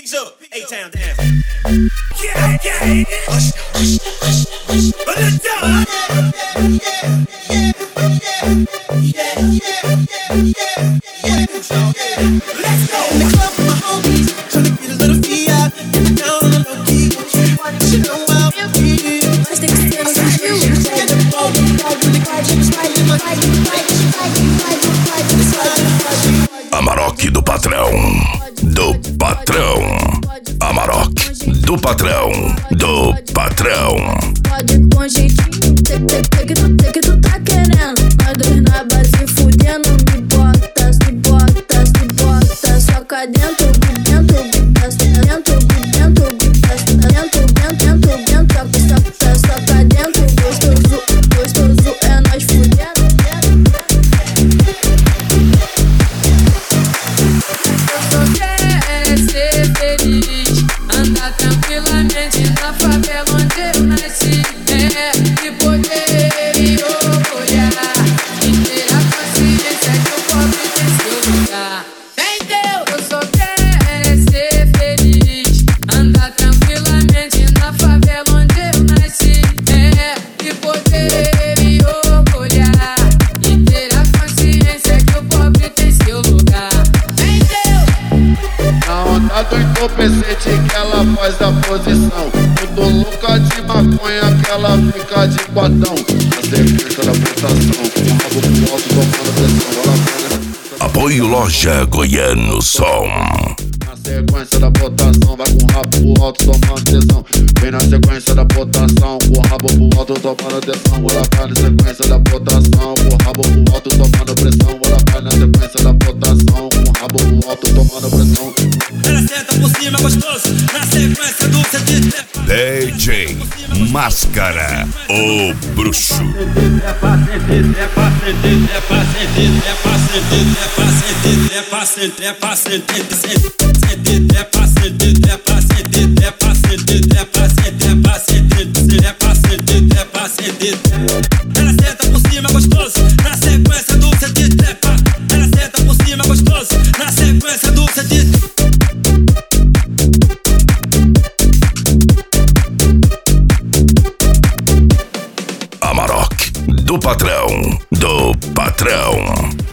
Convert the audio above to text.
Pigs up, A-Town dance. Yeah, yeah, but it's done. Let's go. In the club with my homies, tryna get a little fee out. Get down on the low key. You know how we feel. Let's take a stand on you. Get the ball, Amarok do patrão, do patrão. Amarok do patrão, do patrão. Pode com jeitinho, sei que tu tá querendo. Nós dois na base fudendo. Me bota, se bota, se bota. Soca dentro, dentro, dentro, dentro, dentro, soca dentro. Gostoso, gostoso, é nós fudendo. Eu só quero ser feliz, andar tranquilamente na favela onde eu nasci. E poder me orgulhar e ter a consciência que o pobre tem seu lugar. Entendeu? Eu só quero ser feliz, andar tranquilamente na favela onde eu nasci. E poder me orgulhar e ter a consciência que o pobre tem seu lugar. Entendeu? Na onda do entorpecente que ela faz a posição. Muito louca de maconha que ela fica de quatão. Na sequência da votação, com o rabo pro alto tomando pressão. Ela pega. Apoio Loja Goiano Som. Na sequência da votação, vai com o rabo pro alto tomando tesão. Vem na sequência da votação, com o rabo pro alto tomando tesão. Ela vai na sequência da votação, com o rabo pro alto tomando pressão. Ela vai na sequência da votação, com o rabo pro alto tomando pressão. Ela senta por cima gostoso, na sequência do CD. DJ Máscara, o bruxo. Ela senta por cima gostoso, na sequência do CD. Ela senta por cima gostoso, na sequência do CD. Amarok do patrão, do patrão.